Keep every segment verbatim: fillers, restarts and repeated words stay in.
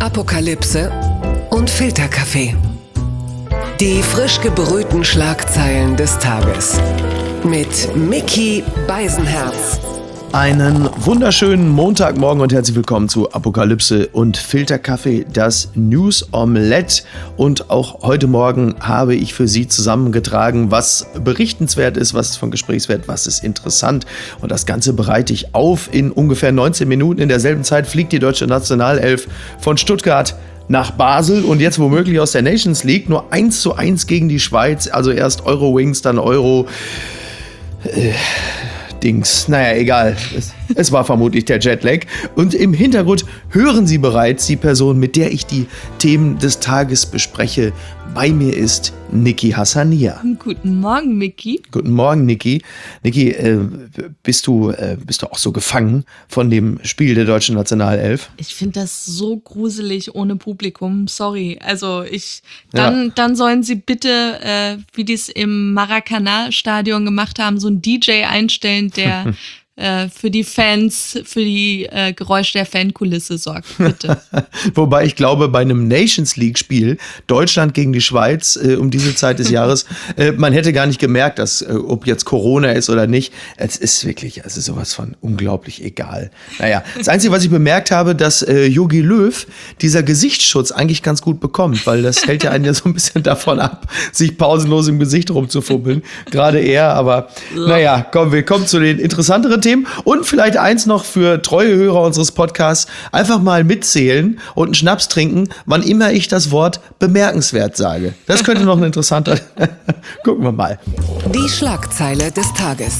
Apokalypse und Filterkaffee. Die frisch gebrühten Schlagzeilen des Tages. Mit Micky Beisenherz. Einen wunderschönen Montagmorgen und herzlich willkommen zu Apokalypse und Filterkaffee, das News Omelette. Und auch heute Morgen habe ich für Sie zusammengetragen, was berichtenswert ist, was ist von Gesprächswert, was ist interessant. Und das Ganze bereite ich auf in ungefähr neunzehn Minuten. In derselben Zeit fliegt die deutsche Nationalelf von Stuttgart nach Basel und jetzt womöglich aus der Nations League. Nur eins zu eins gegen die Schweiz. Also erst Eurowings, dann Euro... Äh, Dings. Naja, egal. Es, es war vermutlich der Jetlag. Und im Hintergrund hören Sie bereits die Person, mit der ich die Themen des Tages bespreche. Bei mir ist Niki Hassania. Guten Morgen, Micky. Guten Morgen, Niki. Niki, äh, bist du, äh, bist du auch so gefangen von dem Spiel der deutschen Nationalelf? Ich finde das so gruselig ohne Publikum. Sorry. Also ich, dann, Ja. dann sollen sie bitte, äh, wie die es im Maracanã-Stadion gemacht haben, so einen D J einstellen, der äh, für die Fans, für die äh, Geräusche der Fankulisse sorgt. Bitte. Wobei ich glaube, bei einem Nations League-Spiel, Deutschland gegen die Schweiz äh, um diese Zeit des Jahres, äh, man hätte gar nicht gemerkt, dass, äh, ob jetzt Corona ist oder nicht. Es ist wirklich, es ist sowas von unglaublich egal. Naja, das Einzige, was ich bemerkt habe, dass äh, Jogi Löw dieser Gesichtsschutz eigentlich ganz gut bekommt, weil das hält ja einen ja so ein bisschen davon ab, sich pausenlos im Gesicht rumzufummeln. Gerade er, aber naja, komm, wir kommen zu den interessanteren Themen. Und vielleicht eins noch für treue Hörer unseres Podcasts, einfach mal mitzählen und einen Schnaps trinken, wann immer ich das Wort bemerkenswert sage. Das könnte noch ein interessanter... Gucken wir mal. Die Schlagzeile des Tages.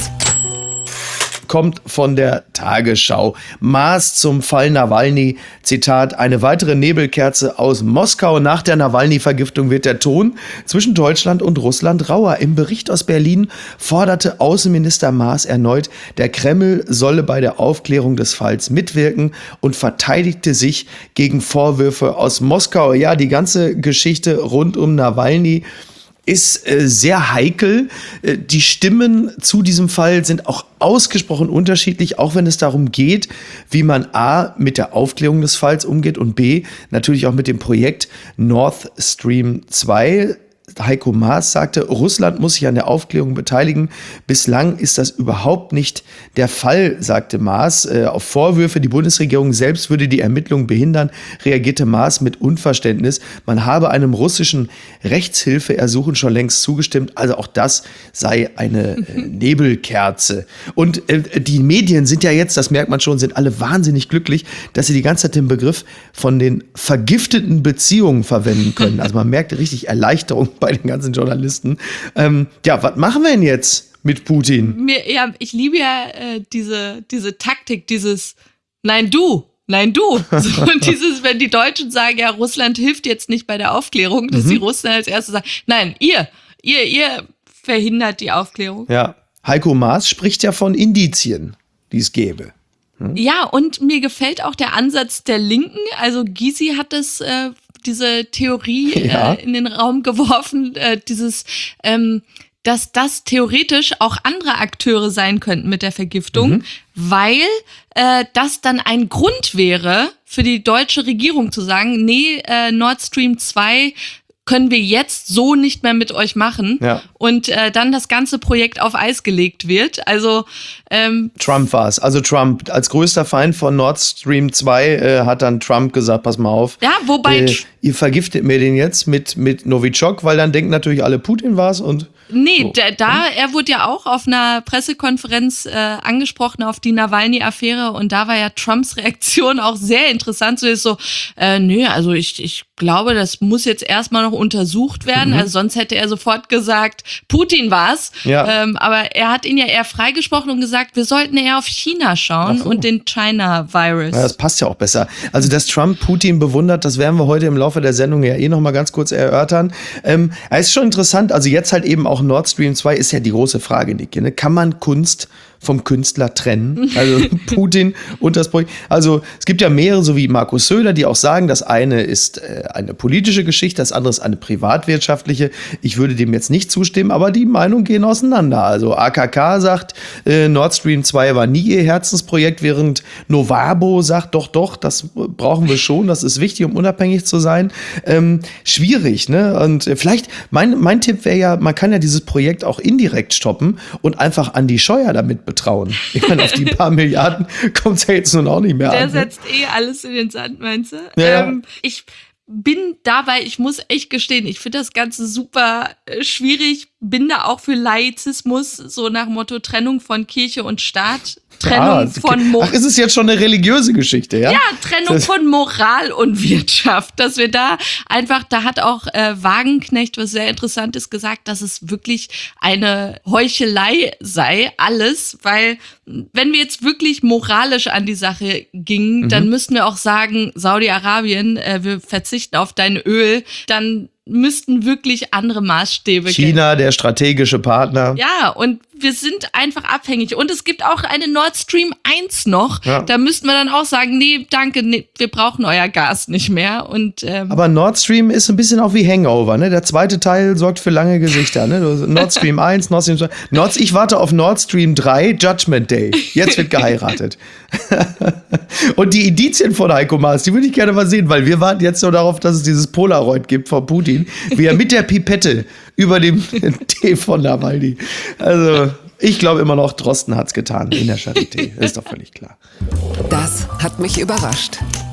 Kommt von der Tagesschau. Maß zum Fall Nawalny. Zitat, eine weitere Nebelkerze aus Moskau. Nach der Nawalny-Vergiftung wird der Ton zwischen Deutschland und Russland rauer. Im Bericht aus Berlin forderte Außenminister Maas erneut, der Kreml solle bei der Aufklärung des Falls mitwirken und verteidigte sich gegen Vorwürfe aus Moskau. Ja, die ganze Geschichte rund um Nawalny ist äh, sehr heikel. Äh, die Stimmen zu diesem Fall sind auch ausgesprochen unterschiedlich, auch wenn es darum geht, wie man A, mit der Aufklärung des Falls umgeht und B, natürlich auch mit dem Projekt Nord Stream zwei. Heiko Maas sagte, Russland muss sich an der Aufklärung beteiligen. Bislang ist das überhaupt nicht der Fall, sagte Maas. Äh, auf Vorwürfe, die Bundesregierung selbst würde die Ermittlungen behindern, reagierte Maas mit Unverständnis. Man habe einem russischen Rechtshilfeersuchen schon längst zugestimmt. Also auch das sei eine äh, Nebelkerze. Und äh, die Medien sind ja jetzt, das merkt man schon, sind alle wahnsinnig glücklich, dass sie die ganze Zeit den Begriff von den vergifteten Beziehungen verwenden können. Also man merkt richtig Erleichterung bei den ganzen Journalisten. Ähm, ja, was machen wir denn jetzt mit Putin? Mir, ja, ich liebe ja äh, diese, diese Taktik, dieses Nein, du. Nein, du. So, und dieses, wenn die Deutschen sagen, ja, Russland hilft jetzt nicht bei der Aufklärung, dass Mhm. die Russen als erstes sagen, nein, ihr, ihr, ihr verhindert die Aufklärung. Ja, Heiko Maas spricht ja von Indizien, die es gäbe. Ja, und mir gefällt auch der Ansatz der Linken. Also Gysi hat das, äh, diese Theorie Ja. äh, in den Raum geworfen, äh, dieses, ähm, dass das theoretisch auch andere Akteure sein könnten mit der Vergiftung, Mhm. weil äh, das dann ein Grund wäre für die deutsche Regierung zu sagen, nee, äh, Nord Stream zwei können wir jetzt so nicht mehr mit euch machen Ja. und äh, dann das ganze Projekt auf Eis gelegt wird. Also ähm, Trump war es. Also Trump, als größter Feind von Nord Stream zwei äh, hat dann Trump gesagt, pass mal auf. ja, wobei Äh, ihr vergiftet mir den jetzt mit, mit Novichok, weil dann denken natürlich alle, Putin war es und Nee, So. da, da, er wurde ja auch auf einer Pressekonferenz äh, angesprochen auf die Nawalny-Affäre und da war ja Trumps Reaktion auch sehr interessant. So ist so, äh, nö, also ich, ich glaube, das muss jetzt erstmal noch untersucht werden. Mhm. Also sonst hätte er sofort gesagt, Putin war's. Ja. Ähm, aber er hat ihn ja eher freigesprochen und gesagt, wir sollten eher auf China schauen Ach so. und den China-Virus. Ja, das passt ja auch besser. Also, dass Trump Putin bewundert, das werden wir heute im Laufe der Sendung ja eh noch mal ganz kurz erörtern. Ähm, es ist schon interessant, also jetzt halt eben auch Nord Stream zwei ist ja die große Frage, Niki, ne? Kann man Kunst vom Künstler trennen. Also Putin und das Projekt. Also es gibt ja mehrere, so wie Markus Söder, die auch sagen, das eine ist äh, eine politische Geschichte, das andere ist eine privatwirtschaftliche. Ich würde dem jetzt nicht zustimmen, aber die Meinungen gehen auseinander. Also A K K sagt, äh, Nord Stream zwei war nie ihr Herzensprojekt, während Novabo sagt, doch, doch, das brauchen wir schon, das ist wichtig, um unabhängig zu sein. Ähm, schwierig, ne? Und äh, vielleicht, mein, mein Tipp wäre ja, man kann ja dieses Projekt auch indirekt stoppen und einfach Andi Scheuer damit betrauen. Ich meine, auf die paar Milliarden kommt es ja jetzt nun auch nicht mehr Der an. Der setzt eh alles in den Sand, meinst du? Ja. Ähm, ich bin dabei, ich muss echt gestehen, ich finde das Ganze super äh, schwierig, bin da auch für Laizismus, so nach Motto Trennung von Kirche und Staat. Trennung ah, von Mo- Ach, ist es jetzt schon eine religiöse Geschichte, ja? Ja, Trennung das von Moral und Wirtschaft. Dass wir da einfach, da hat auch äh, Wagenknecht was sehr Interessantes gesagt, dass es wirklich eine Heuchelei sei, alles, weil wenn wir jetzt wirklich moralisch an die Sache gingen, mhm. dann müssten wir auch sagen, Saudi-Arabien, äh, wir verzichten auf dein Öl, dann müssten wirklich andere Maßstäbe China, der strategische Partner. Ja, und wir sind einfach abhängig. Und es gibt auch eine Nord Stream eins noch. Ja. Da müssten wir dann auch sagen, nee, danke, nee, wir brauchen euer Gas nicht mehr. Und, ähm Aber Nord Stream ist ein bisschen auch wie Hangover, ne? Der zweite Teil sorgt für lange Gesichter, ne? Nord Stream eins, Nord Stream zwei. Nord, ich warte auf Nord Stream drei, Judgment Day. Jetzt wird geheiratet. Und die Indizien von Heiko Maas, die würde ich gerne mal sehen, weil wir warten jetzt nur darauf, dass es dieses Polaroid gibt von Putin, wie er mit der Pipette über dem Tee von Nawalny. Also, ich glaube immer noch, Drosten hat's getan in der Charité. Ist doch völlig klar. Das hat mich überrascht.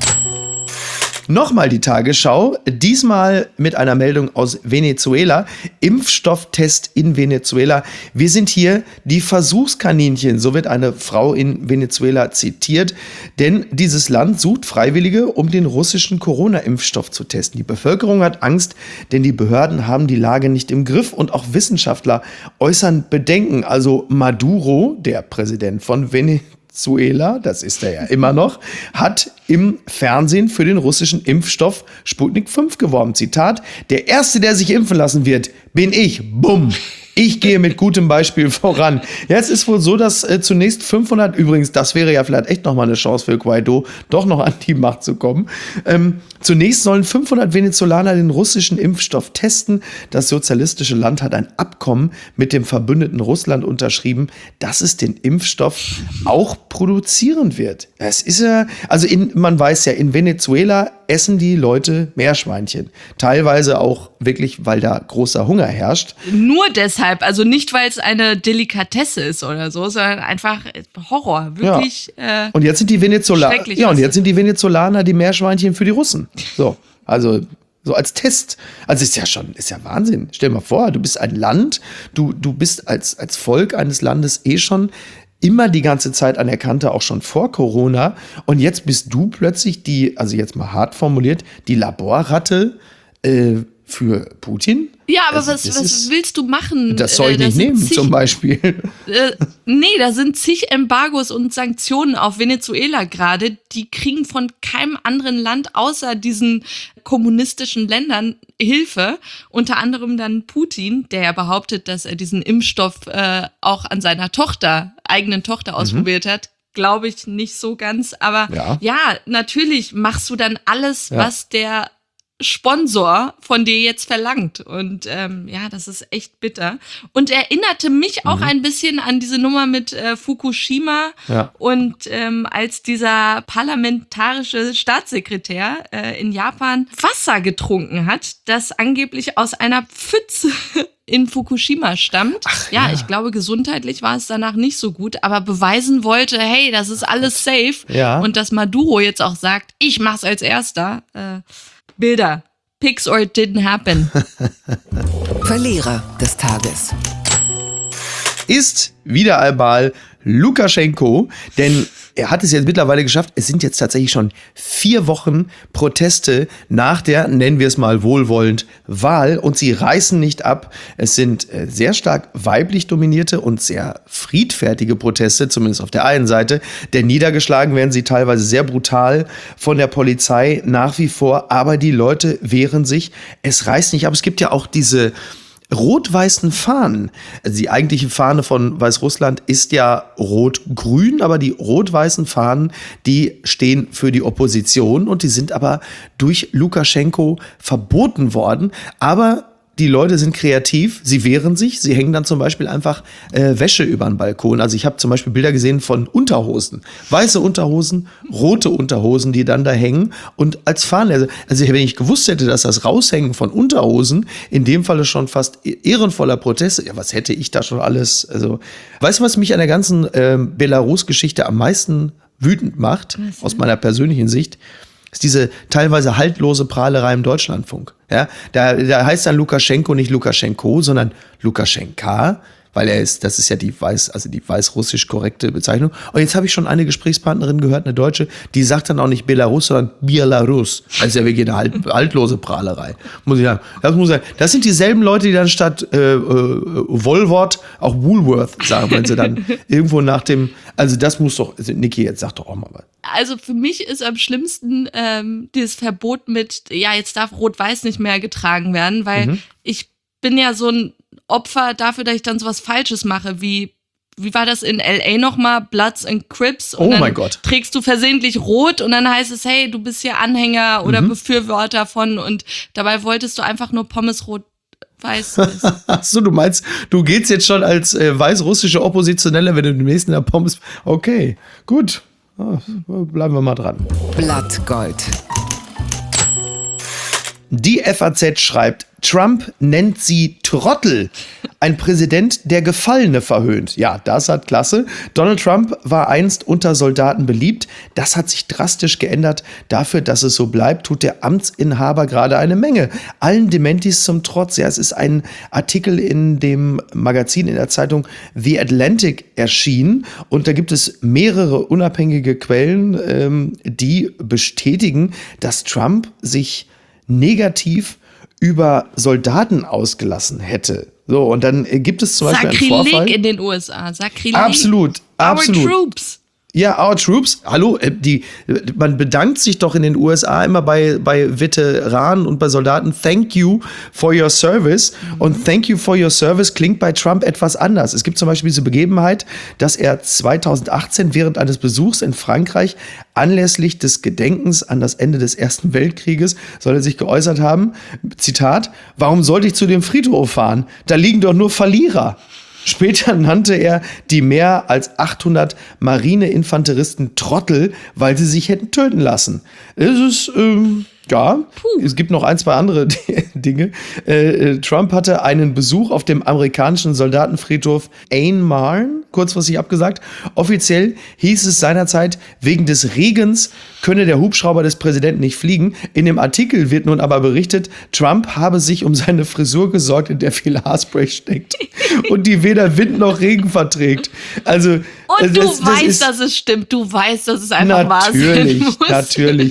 Nochmal die Tagesschau, diesmal mit einer Meldung aus Venezuela. Impfstofftest in Venezuela. Wir sind hier die Versuchskaninchen, so wird eine Frau in Venezuela zitiert. Denn dieses Land sucht Freiwillige, um den russischen Corona-Impfstoff zu testen. Die Bevölkerung hat Angst, denn die Behörden haben die Lage nicht im Griff und auch Wissenschaftler äußern Bedenken. Also Maduro, der Präsident von Venezuela, Venezuela, das ist er ja immer noch, hat im Fernsehen für den russischen Impfstoff Sputnik fünf geworben. Zitat, der Erste, der sich impfen lassen wird, bin ich. Bumm. Ich gehe mit gutem Beispiel voran. Ja, es ist wohl so, dass äh, zunächst fünfhundert, übrigens, das wäre ja vielleicht echt nochmal eine Chance für Guaido, doch noch an die Macht zu kommen. Ähm, zunächst sollen fünfhundert Venezolaner den russischen Impfstoff testen. Das sozialistische Land hat ein Abkommen mit dem verbündeten Russland unterschrieben, dass es den Impfstoff auch produzieren wird. Es ist ja, also in, man weiß ja, in Venezuela essen die Leute Meerschweinchen. Teilweise auch wirklich, weil da großer Hunger herrscht. Nur deshalb, also nicht, weil es eine Delikatesse ist oder so, sondern einfach Horror. Wirklich. Ja. Äh, und jetzt sind die Venezolaner, ja, und jetzt sind die Venezolaner die Meerschweinchen für die Russen. So, also so als Test. Also ist ja schon, ist ja Wahnsinn. Stell dir mal vor, du bist ein Land, du, du bist als, als Volk eines Landes eh schon immer die ganze Zeit an der Kante, auch schon vor Corona. Und jetzt bist du plötzlich die, also jetzt mal hart formuliert, die Laborratte äh, für Putin. Ja, aber also, was, was ist, willst du machen? Das soll ich äh, nicht nehmen, zig, zum Beispiel. Äh, nee, da sind zig Embargos und Sanktionen auf Venezuela gerade. Die kriegen von keinem anderen Land außer diesen kommunistischen Ländern Hilfe. Unter anderem dann Putin, der ja behauptet, dass er diesen Impfstoff äh, auch an seiner Tochter, eigenen Tochter ausprobiert mhm. hat. Glaube ich nicht so ganz. Aber ja. ja, natürlich machst du dann alles, ja. was der Sponsor von dir jetzt verlangt. Und ähm, ja, das ist echt bitter. Und erinnerte mich auch mhm. ein bisschen an diese Nummer mit äh, Fukushima ja. und ähm, als dieser parlamentarische Staatssekretär äh, in Japan Wasser getrunken hat, das angeblich aus einer Pfütze in Fukushima stammt. Ach, ja, ja, ich glaube, gesundheitlich war es danach nicht so gut, aber beweisen wollte, hey, das ist alles safe. Ja. Und dass Maduro jetzt auch sagt, ich mach's als Erster. Äh, Bilder. Pics or it didn't happen. Verlierer des Tages ist wieder einmal Lukaschenko, denn er hat es jetzt mittlerweile geschafft, es sind jetzt tatsächlich schon vier Wochen Proteste nach der, nennen wir es mal wohlwollend, Wahl und sie reißen nicht ab. Es sind sehr stark weiblich dominierte und sehr friedfertige Proteste, zumindest auf der einen Seite, denn niedergeschlagen werden sie teilweise sehr brutal von der Polizei nach wie vor, aber die Leute wehren sich. Es reißt nicht ab. Es gibt ja auch diese rot-weißen Fahnen. Also die eigentliche Fahne von Weißrussland ist ja rot-grün, aber die rot-weißen Fahnen, die stehen für die Opposition und die sind aber durch Lukaschenko verboten worden. Aber die Leute sind kreativ, sie wehren sich, sie hängen dann zum Beispiel einfach äh, Wäsche über den Balkon. Also ich habe zum Beispiel Bilder gesehen von Unterhosen, weiße Unterhosen, rote Unterhosen, die dann da hängen und als Fahne. Also, also wenn ich gewusst hätte, dass das Raushängen von Unterhosen in dem Falle schon fast ehrenvoller Protest, ja, was hätte ich da schon alles, also, weißt du, was mich an der ganzen äh, Belarus-Geschichte am meisten wütend macht, aus meiner persönlichen Sicht? Ist diese teilweise haltlose Prahlerei im Deutschlandfunk. Ja, da, da heißt dann Lukaschenko nicht Lukaschenko, sondern Lukaschenka, weil er ist, das ist ja die weiß, also die weißrussisch korrekte Bezeichnung. Und jetzt habe ich schon eine Gesprächspartnerin gehört, eine Deutsche, die sagt dann auch nicht Belarus, sondern Belarus. Das ist ja wirklich eine halt, haltlose Prahlerei. Muss ich sagen. Das muss ich sagen. Das sind dieselben Leute, die dann statt äh, äh, Woolworth auch Woolworth sagen, wenn sie dann irgendwo nach dem, also das muss doch, also Niki, jetzt sag doch auch mal was. Also für mich ist am schlimmsten ähm, dieses Verbot mit, ja, jetzt darf Rot-Weiß nicht mehr getragen werden, weil mhm. ich bin ja so ein Opfer dafür, dass ich dann sowas Falsches mache, wie, wie war das in L A nochmal, Bloods and Crips und oh dann mein Gott. trägst du versehentlich rot und dann heißt es, hey, du bist hier Anhänger oder mhm. Befürworter von und dabei wolltest du einfach nur Pommes rot weiß. Achso, du meinst, du gehst jetzt schon als äh, weißrussische Oppositionelle, wenn du demnächst in der Pommes, okay, gut, oh, bleiben wir mal dran. Blattgold. Die F A Z schreibt, Trump nennt sie Trottel. Ein Präsident, der Gefallene verhöhnt. Ja, das hat klasse. Donald Trump war einst unter Soldaten beliebt. Das hat sich drastisch geändert. Dafür, dass es so bleibt, tut der Amtsinhaber gerade eine Menge. Allen Dementis zum Trotz. Ja, es ist ein Artikel in dem Magazin, in der Zeitung The Atlantic erschienen. Und da gibt es mehrere unabhängige Quellen, ähm, die bestätigen, dass Trump sich negativ über Soldaten ausgelassen hätte. So, und dann gibt es zum Beispiel einen Vorfall. Sakrileg in den U S A. Sakrileg. Absolut, absolut. Our troops. Ja, our troops. Hallo, die, man bedankt sich doch in den U S A immer bei, bei Veteranen und bei Soldaten. Thank you for your service. Mhm. Und thank you for your service klingt bei Trump etwas anders. Es gibt zum Beispiel diese Begebenheit, dass er zweitausendachtzehn während eines Besuchs in Frankreich anlässlich des Gedenkens an das Ende des Ersten Weltkrieges soll er sich geäußert haben, Zitat, warum sollte ich zu dem Friedhof fahren? Da liegen doch nur Verlierer. Später nannte er die mehr als achthundert Marineinfanteristen Trottel, weil sie sich hätten töten lassen. Es ist, ähm, ja, Puh. Es gibt noch ein, zwei andere Dinge. Äh, Trump hatte einen Besuch auf dem amerikanischen Soldatenfriedhof Ain Marne, kurzfristig abgesagt. Offiziell hieß es seinerzeit, wegen des Regens könne der Hubschrauber des Präsidenten nicht fliegen. In dem Artikel wird nun aber berichtet, Trump habe sich um seine Frisur gesorgt, in der viel Haarspray steckt und die weder Wind noch Regen verträgt. Also, und das, du das weißt, ist, dass es stimmt. Du weißt, dass es einfach wahr sein natürlich, muss. Natürlich.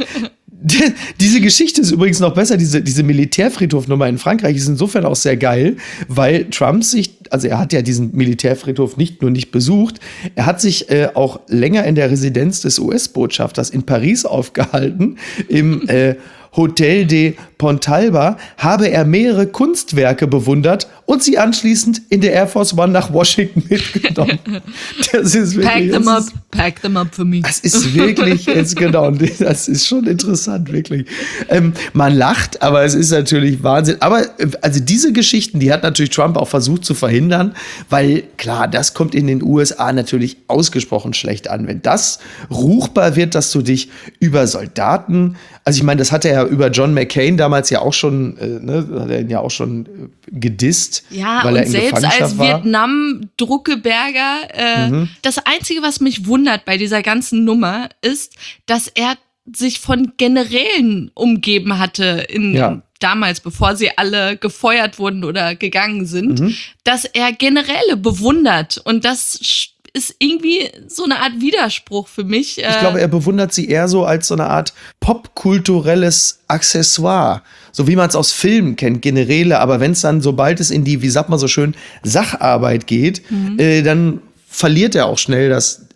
Diese Geschichte ist übrigens noch besser, diese, diese Militärfriedhofnummer in Frankreich ist insofern auch sehr geil, weil Trump sich, also er hat ja diesen Militärfriedhof nicht nur nicht besucht, er hat sich äh, auch länger in der Residenz des U S-Botschafters in Paris aufgehalten, im äh, Hotel de Pontalba, habe er mehrere Kunstwerke bewundert und sie anschließend in der Air Force One nach Washington mitgenommen. Das ist wirklich, pack them up, ist, pack them up für mich. Das ist wirklich, jetzt genau, das ist schon interessant, wirklich. Ähm, man lacht, aber es ist natürlich Wahnsinn. Aber also diese Geschichten, die hat natürlich Trump auch versucht zu verhindern, weil klar, das kommt in den U S A natürlich ausgesprochen schlecht an. Wenn das ruchbar wird, dass du dich über Soldaten, also ich meine, das hat er ja über John McCain damals ja auch schon, äh, ne, hat er ihn ja auch schon äh, gedisst, ja, weil er und in selbst Gefangenschaft als war. Vietnam-Druckeberger, äh, mhm. das Einzige, was mich wundert bei dieser ganzen Nummer, ist, dass er sich von Generälen umgeben hatte in ja. damals, bevor sie alle gefeuert wurden oder gegangen sind, Mhm. dass er Generäle bewundert und das ist irgendwie so eine Art Widerspruch für mich. Ich glaube, er bewundert sie eher so als so eine Art popkulturelles Accessoire. So wie man es aus Filmen kennt, Generäle. Aber wenn es dann, sobald es in die, wie sagt man so schön, Sacharbeit geht, mhm. äh, dann verliert er auch schnell das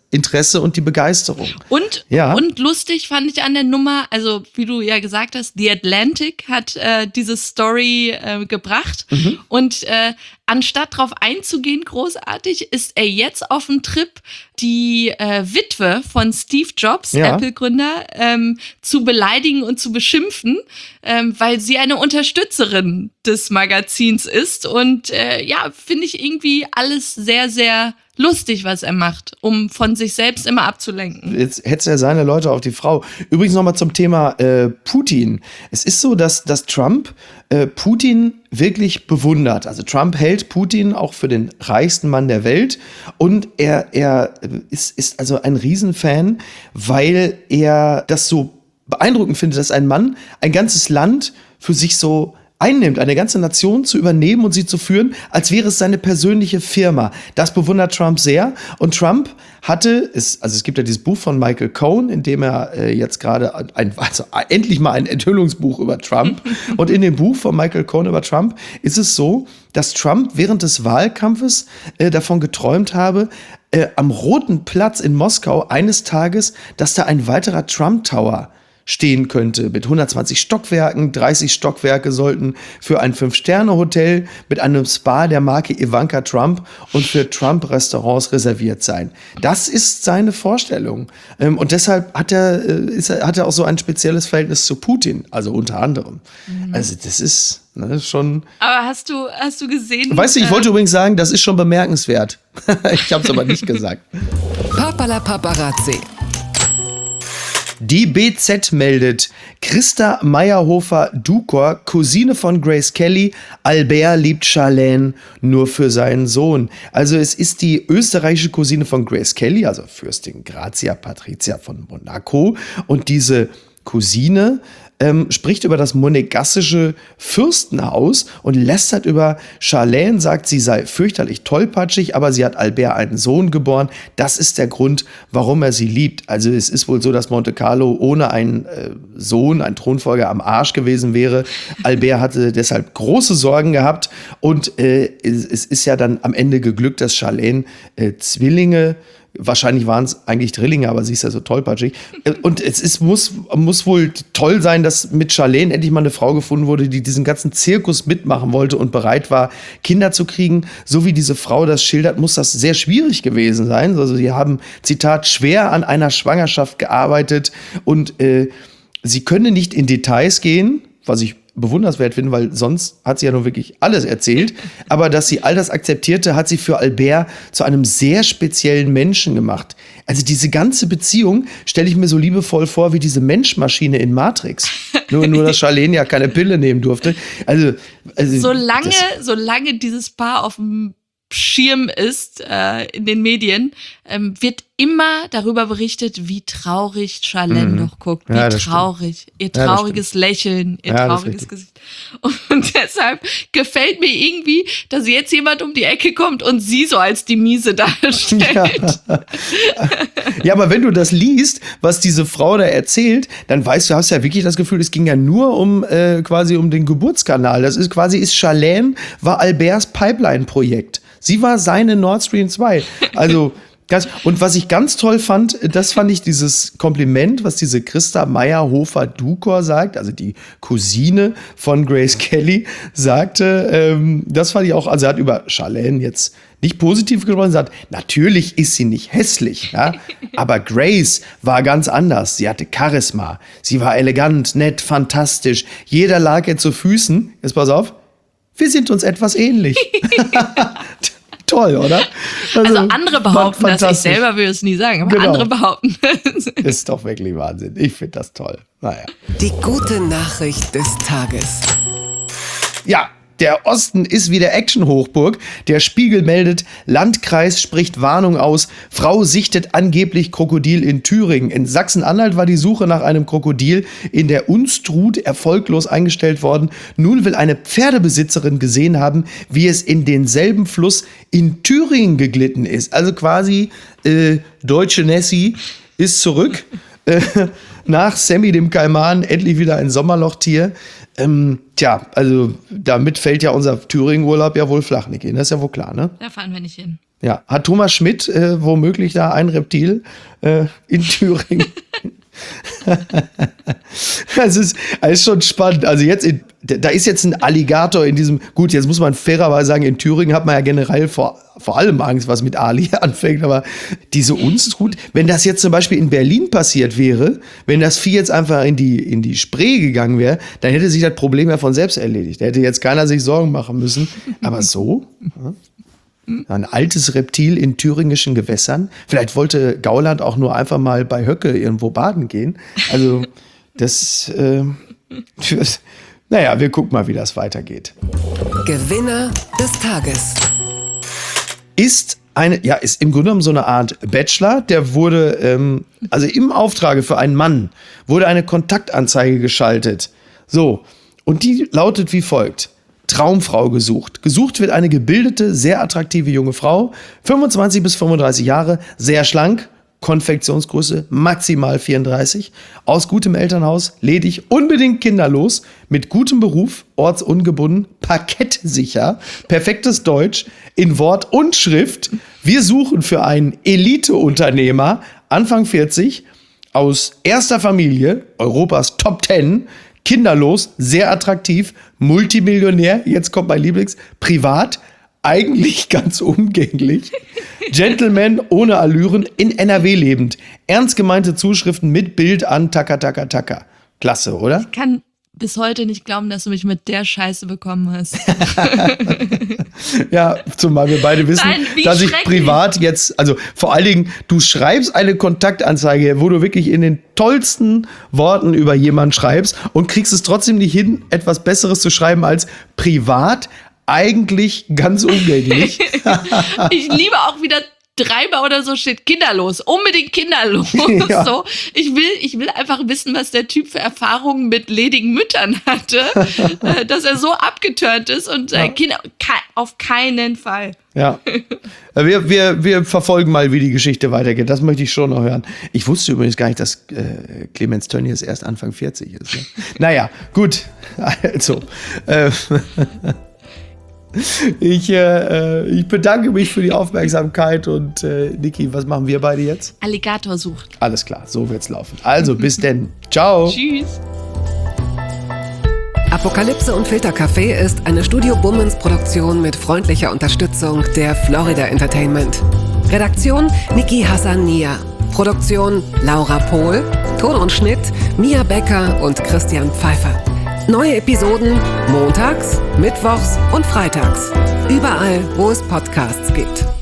Interesse und die Begeisterung. Und, ja. und lustig fand ich an der Nummer, also wie du ja gesagt hast, The Atlantic hat äh, diese Story äh, gebracht mhm. und äh, anstatt darauf einzugehen, großartig, ist er jetzt auf dem Trip, die äh, Witwe von Steve Jobs, ja. Apple-Gründer, ähm, zu beleidigen und zu beschimpfen, ähm, weil sie eine Unterstützerin des Magazins ist. Und äh, ja, finde ich irgendwie alles sehr, sehr lustig, was er macht, um von sich selbst immer abzulenken. Jetzt hetzt er seine Leute auf die Frau. Übrigens nochmal zum Thema äh, Putin. Es ist so, dass, dass Trump äh, Putin wirklich bewundert. Also Trump hält Putin auch für den reichsten Mann der Welt und er, er ist, ist also ein Riesenfan, weil er das so beeindruckend findet, dass ein Mann ein ganzes Land für sich so einnimmt, eine ganze Nation zu übernehmen und sie zu führen, als wäre es seine persönliche Firma. Das bewundert Trump sehr. Und Trump hatte, es, also es gibt ja dieses Buch von Michael Cohen, in dem er äh, jetzt gerade ein, also endlich mal ein Enthüllungsbuch über Trump. Und in dem Buch von Michael Cohen über Trump ist es so, dass Trump während des Wahlkampfes äh, davon geträumt habe, äh, am Roten Platz in Moskau eines Tages, dass da ein weiterer Trump Tower stehen könnte, mit hundertzwanzig Stockwerken, dreißig Stockwerke sollten für ein Fünf-Sterne-Hotel mit einem Spa der Marke Ivanka Trump und für Trump-Restaurants reserviert sein. Das ist seine Vorstellung. Und deshalb hat er, ist er, hat er auch so ein spezielles Verhältnis zu Putin, also unter anderem. Mhm. Also das ist, das ist schon... Aber hast du, hast du gesehen... Weißt du, ich wollte äh, übrigens sagen, das ist schon bemerkenswert. Ich habe es aber nicht gesagt. Papala Paparazzi. Die B Z meldet, Christa Meyerhofer-Dukor, Cousine von Grace Kelly, Albert liebt Charlene nur für seinen Sohn. Also es ist die österreichische Cousine von Grace Kelly, also Fürstin Grazia Patricia von Monaco. Und diese Cousine ähm, spricht über das monegassische Fürstenhaus und lästert über Charlene, sagt, sie sei fürchterlich tollpatschig, aber sie hat Albert einen Sohn geboren. Das ist der Grund, warum er sie liebt. Also es ist wohl so, dass Monte Carlo ohne einen äh, Sohn, einen Thronfolger am Arsch gewesen wäre. Albert hatte deshalb große Sorgen gehabt und äh, es, es ist ja dann am Ende geglückt, dass Charlene äh, Zwillinge, wahrscheinlich waren es eigentlich Drillinge, aber sie ist ja so tollpatschig. Und es ist, muss, muss wohl toll sein, dass mit Charlene endlich mal eine Frau gefunden wurde, die diesen ganzen Zirkus mitmachen wollte und bereit war, Kinder zu kriegen. So wie diese Frau das schildert, muss das sehr schwierig gewesen sein. Also sie haben, Zitat, schwer an einer Schwangerschaft gearbeitet und äh, sie könne nicht in Details gehen, was ich bewundernswert finde, weil sonst hat sie ja nur wirklich alles erzählt. Aber dass sie all das akzeptierte, hat sie für Albert zu einem sehr speziellen Menschen gemacht. Also diese ganze Beziehung stelle ich mir so liebevoll vor wie diese Menschmaschine in Matrix. Nur, nur dass Charlene ja keine Pille nehmen durfte. Also, also solange, solange dieses Paar auf dem Schirm ist äh, in den Medien, ähm, wird immer darüber berichtet, wie traurig Charlene mhm. doch guckt. Wie ja, traurig. Stimmt. Ihr trauriges ja, Leicheln, ihr ja, trauriges Gesicht. Und deshalb gefällt mir irgendwie, dass jetzt jemand um die Ecke kommt und sie so als die Miese darstellt. Ja. Ja, aber wenn du das liest, was diese Frau da erzählt, dann weißt du, hast ja wirklich das Gefühl, es ging ja nur um äh, quasi um den Geburtskanal. Das ist quasi, ist Charlene, war Alberts Pipeline-Projekt. Sie war seine Nord Stream zwei. Also, ganz, und was ich ganz toll fand, das fand ich dieses Kompliment, was diese Christa Meyerhofer-Dukor sagt, also die Cousine von Grace Kelly, sagte, ähm, das fand ich auch, also er hat über Charlene jetzt nicht positiv gesprochen, sagt, natürlich ist sie nicht hässlich, ja, aber Grace war ganz anders. Sie hatte Charisma, sie war elegant, nett, fantastisch. Jeder lag ihr zu Füßen. Jetzt pass auf. Wir sind uns etwas ähnlich. Toll, oder? Also, also andere behaupten das, ich selber würde es nie sagen, aber genau. Andere behaupten das. Ist doch wirklich Wahnsinn. Ich finde das toll. Naja. Die gute Nachricht des Tages. Ja. Der Osten ist wieder Action-Hochburg. Der Spiegel meldet, Landkreis spricht Warnung aus. Frau sichtet angeblich Krokodil in Thüringen. In Sachsen-Anhalt war die Suche nach einem Krokodil in der Unstrut erfolglos eingestellt worden. Nun will eine Pferdebesitzerin gesehen haben, wie es in denselben Fluss in Thüringen geglitten ist. Also quasi äh, deutsche Nessie ist zurück. äh, nach Sammy dem Kaiman endlich wieder ein Sommerlochtier. Ähm, tja, also damit fällt ja unser Thüringen-Urlaub ja wohl flach, Niki. Das ist ja wohl klar, ne? Da fahren wir nicht hin. Ja, hat Thomas Schmidt äh, womöglich da ein Reptil äh, in Thüringen? Das ist, das ist schon spannend. Also jetzt, in, da ist jetzt ein Alligator in diesem, gut, jetzt muss man fairerweise sagen, in Thüringen hat man ja generell vor, vor allem Angst, was mit Ali anfängt, aber diese Unstrut, wenn das jetzt zum Beispiel in Berlin passiert wäre, wenn das Vieh jetzt einfach in die, in die Spree gegangen wäre, dann hätte sich das Problem ja von selbst erledigt. Da hätte jetzt keiner sich Sorgen machen müssen. Aber so? Ja. Ein altes Reptil in thüringischen Gewässern. Vielleicht wollte Gauland auch nur einfach mal bei Höcke irgendwo baden gehen. Also das, äh, das naja, wir gucken mal, wie das weitergeht. Gewinner des Tages. Ist eine, ja, ist im Grunde genommen so eine Art Bachelor. Der wurde, ähm, also im Auftrage für einen Mann, wurde eine Kontaktanzeige geschaltet. So, und die lautet wie folgt. Traumfrau gesucht. Gesucht wird eine gebildete, sehr attraktive junge Frau, fünfundzwanzig bis fünfunddreißig Jahre, sehr schlank, Konfektionsgröße maximal vierunddreißig, aus gutem Elternhaus, ledig, unbedingt kinderlos, mit gutem Beruf, ortsungebunden, parkettsicher, perfektes Deutsch, in Wort und Schrift. Wir suchen für einen Elite-Unternehmer, Anfang vierzig, aus erster Familie, Europas Top Ten, kinderlos, sehr attraktiv, Multimillionär, jetzt kommt mein Lieblings, privat, eigentlich ganz umgänglich, Gentleman ohne Allüren, in N R W lebend, ernst gemeinte Zuschriften mit Bild an Taka Taka Taka. Klasse, oder? Ich kann bis heute nicht glauben, dass du mich mit der Scheiße bekommen hast. Ja, zumal wir beide wissen, Nein, dass ich privat jetzt, also vor allen Dingen, du schreibst eine Kontaktanzeige, wo du wirklich in den tollsten Worten über jemanden schreibst und kriegst es trotzdem nicht hin, etwas Besseres zu schreiben als privat, eigentlich ganz umgänglich. Ich liebe auch wieder dreimal oder so steht kinderlos, unbedingt kinderlos. Ja. So, ich will, ich will einfach wissen, was der Typ für Erfahrungen mit ledigen Müttern hatte, äh, dass er so abgeturnt ist und äh, Ja. Kinder ke- auf keinen Fall. Ja. Wir, wir, wir verfolgen mal, wie die Geschichte weitergeht. Das möchte ich schon noch hören. Ich wusste übrigens gar nicht, dass äh, Clemens Tönnies erst Anfang vierzig ist. Ne? Naja, gut. Also. Äh, Ich, äh, ich bedanke mich für die Aufmerksamkeit und äh, Niki, was machen wir beide jetzt? Alligator sucht. Alles klar, so wird's laufen. Also, bis denn. Ciao. Tschüss. Apokalypse und Filtercafé ist eine Studio Bummens Produktion mit freundlicher Unterstützung der Florida Entertainment. Redaktion Niki Hassania. Produktion Laura Pohl. Ton und Schnitt Mia Becker und Christian Pfeiffer. Neue Episoden montags, mittwochs und freitags. Überall, wo es Podcasts gibt.